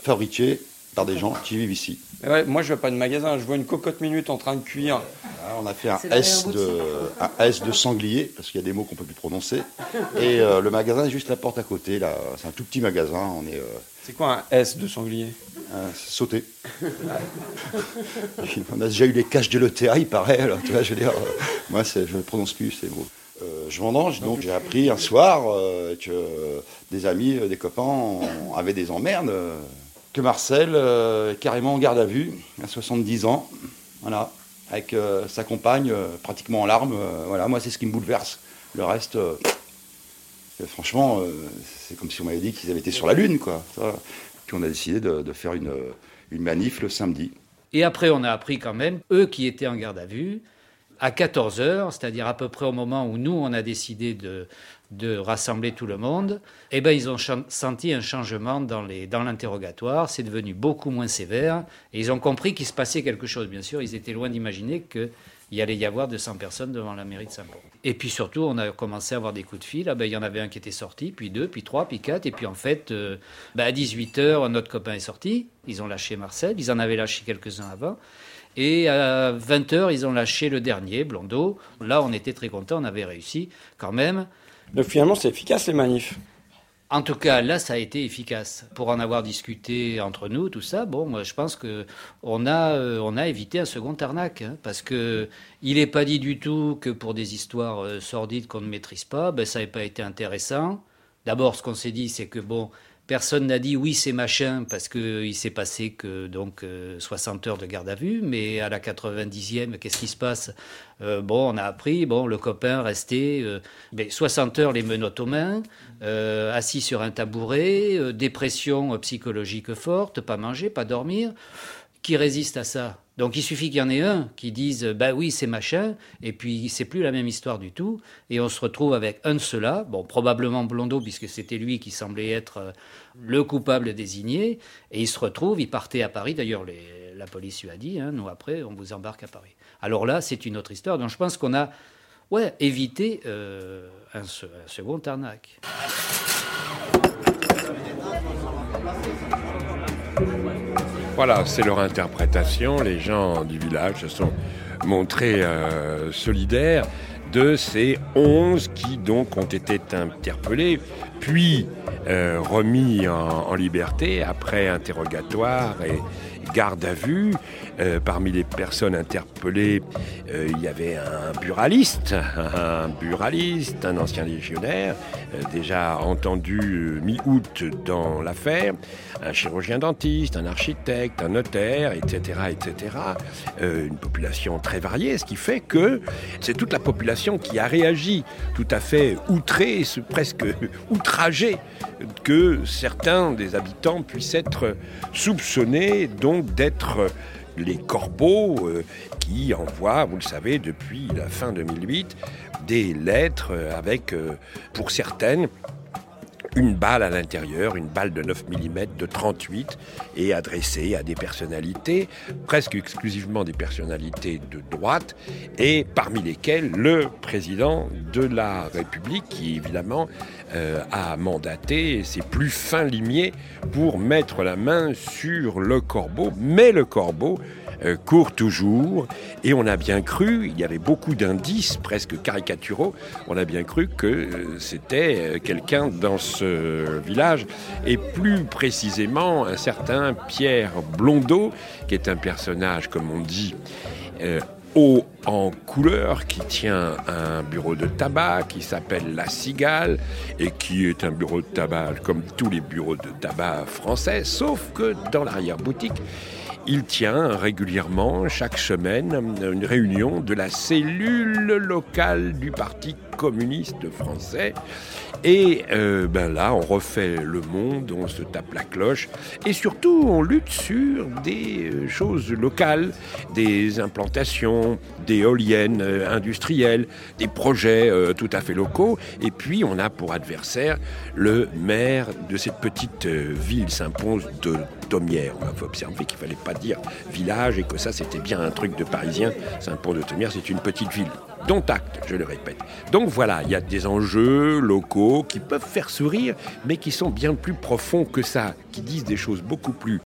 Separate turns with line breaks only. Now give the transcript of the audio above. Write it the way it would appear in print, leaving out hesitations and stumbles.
fabriqués par des gens qui vivent ici.
Ouais, moi, je ne veux pas de magasin, je vois une cocotte minute en train de cuire.
Là, on a fait un S de sanglier, parce qu'il y a des mots qu'on ne peut plus prononcer. Et le magasin est juste la porte à côté. Là. C'est un tout petit magasin.
C'est quoi un S de sanglier?
Sauter. On a déjà eu les caches de l'ETA, il paraît. Alors, tu vois, je veux dire, moi, je ne prononce plus ces mots. Je vendange, donc j'ai appris un soir que des amis, des copains avaient des emmerdes. Que Marcel est carrément en garde à vue, à 70 ans, voilà, avec sa compagne pratiquement en larmes. Voilà, moi, c'est ce qui me bouleverse. Le reste, franchement, c'est comme si on m'avait dit qu'ils avaient été sur la Lune, quoi. Puis on a décidé de faire une manif le samedi.
Et après, on a appris quand même, eux qui étaient en garde à vue, à 14h, c'est-à-dire à peu près au moment où nous, on a décidé de rassembler tout le monde, eh ben, ils ont senti un changement dans l'interrogatoire. C'est devenu beaucoup moins sévère. Et ils ont compris qu'il se passait quelque chose. Bien sûr, ils étaient loin d'imaginer qu'il allait y avoir 200 personnes devant la mairie de Saint-Paul. Et puis surtout, on a commencé à avoir des coups de fil. Il y en avait un qui était sorti, puis 2, puis 3, puis 4. Et puis en fait, à 18h, notre copain est sorti. Ils ont lâché Marcel. Ils en avaient lâché quelques-uns avant. Et à 20h, ils ont lâché le dernier, Blondeau. Là, on était très contents, on avait réussi quand même.
Donc finalement, c'est efficace les manifs.
En tout cas, là, ça a été efficace. Pour en avoir discuté entre nous, tout ça, moi, je pense qu'on a évité un second arnaque. Parce qu'il n'est pas dit du tout que pour des histoires sordides qu'on ne maîtrise pas, ça n'avait pas été intéressant. D'abord, ce qu'on s'est dit, c'est que personne n'a dit oui, c'est machin, parce qu'il s'est passé que 60 heures de garde à vue, mais à la 90e, qu'est-ce qui se passe ? On a appris, le copain restait 60 heures les menottes aux mains, assis sur un tabouret, dépression psychologique forte, pas manger, pas dormir. Qui résiste à ça ? Donc il suffit qu'il y en ait un qui dise oui, c'est machin, et puis c'est plus la même histoire du tout, et on se retrouve avec un de ceux-là, probablement Blondeau, puisque c'était lui qui semblait être le coupable désigné, et il se retrouve, il partait à Paris, d'ailleurs la police lui a dit, nous après on vous embarque à Paris. Alors là, c'est une autre histoire, donc je pense qu'on a évité un second arnaque.
Voilà, c'est leur interprétation. Les gens du village se sont montrés solidaires de ces 11 qui donc ont été interpellés, puis remis en liberté après interrogatoire et garde à vue. Parmi les personnes interpellées, il y avait un buraliste, un ancien légionnaire, déjà entendu mi-août dans l'affaire, un chirurgien dentiste, un architecte, un notaire, etc., etc. Une population très variée, ce qui fait que c'est toute la population qui a réagi tout à fait outrée, presque outragée, que certains des habitants puissent être soupçonnés donc d'être les corbeaux qui envoient, vous le savez, depuis la fin 2008, des lettres avec, pour certaines, une balle à l'intérieur, une balle de 9 mm, de 38, et adressée à des personnalités, presque exclusivement des personnalités de droite, et parmi lesquelles le président de la République, qui évidemment a mandaté ses plus fins limiers pour mettre la main sur le corbeau, mais le corbeau court toujours, et on a bien cru, il y avait beaucoup d'indices presque caricaturaux, on a bien cru que c'était quelqu'un dans ce village, et plus précisément un certain Pierre Blondeau, qui est un personnage, comme on dit, haut en couleur, qui tient un bureau de tabac qui s'appelle La Cigale, et qui est un bureau de tabac comme tous les bureaux de tabac français, sauf que dans l'arrière-boutique, il tient régulièrement, chaque semaine, une réunion de la cellule locale du Parti communiste français. Et là, on refait le monde, on se tape la cloche. Et surtout, on lutte sur des choses locales, des implantations, des éoliennes industrielles, des projets tout à fait locaux. Et puis, on a pour adversaire le maire de cette petite ville, Saint-Pons de Thomières. On va observer qu'il ne fallait pas dire village et que ça, c'était bien un truc de Parisien. Saint-Pons de Thomières, c'est une petite ville. Dont acte, je le répète. Donc voilà, il y a des enjeux locaux qui peuvent faire sourire, mais qui sont bien plus profonds que ça, qui disent des choses beaucoup plus